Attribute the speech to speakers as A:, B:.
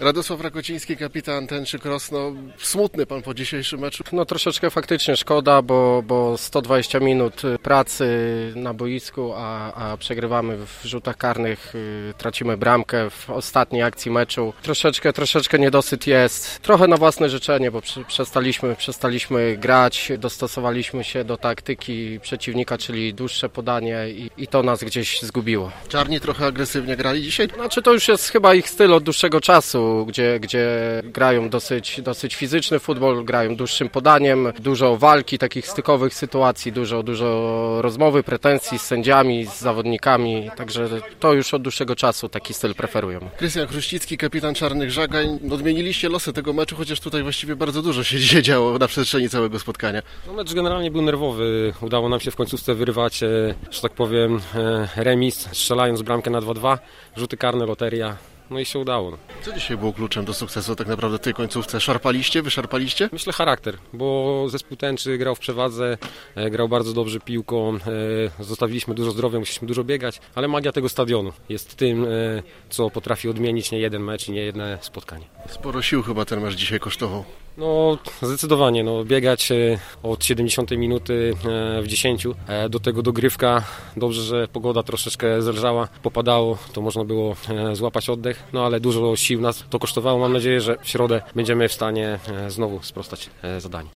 A: Radosław Rakociński, kapitan Tęczy Krosno. Smutny pan po dzisiejszym meczu?
B: No troszeczkę faktycznie szkoda, bo 120 minut pracy na boisku, a przegrywamy w rzutach karnych, tracimy bramkę w ostatniej akcji meczu. Troszeczkę niedosyt jest. Trochę na własne życzenie, bo przestaliśmy grać, dostosowaliśmy się do taktyki przeciwnika, czyli dłuższe podanie i to nas gdzieś zgubiło.
A: Czarni trochę agresywnie grali dzisiaj?
B: Znaczy to już jest chyba ich styl od dłuższego czasu, gdzie grają dosyć fizyczny futbol, grają dłuższym podaniem, dużo walki, takich stykowych sytuacji, dużo rozmowy, pretensji z sędziami, z zawodnikami, także to już od dłuższego czasu taki styl preferują.
A: Krystian Chruścicki, kapitan Czarnych Żagań. Odmieniliście losy tego meczu, chociaż tutaj właściwie bardzo dużo się dzisiaj działo na przestrzeni całego spotkania.
C: No, mecz generalnie był nerwowy. Udało nam się w końcówce wyrwać, że tak powiem, remis, strzelając bramkę na 2-2, rzuty karne, loteria. No i się udało.
A: Co dzisiaj było kluczem do sukcesu tak naprawdę w tej końcówce? Wyszarpaliście?
C: Myślę charakter, bo zespół Tęczy grał w przewadze, grał bardzo dobrze piłką, zostawiliśmy dużo zdrowia, musieliśmy dużo biegać, ale magia tego stadionu jest tym, co potrafi odmienić nie jeden mecz i nie jedno spotkanie.
A: Sporo sił chyba ten mecz dzisiaj kosztował.
C: No zdecydowanie, biegać od 70 minuty w 10, do tego dogrywka, dobrze, że pogoda troszeczkę zelżała, popadało, to można było złapać oddech, ale dużo sił nas to kosztowało, mam nadzieję, że w środę będziemy w stanie znowu sprostać zadaniu.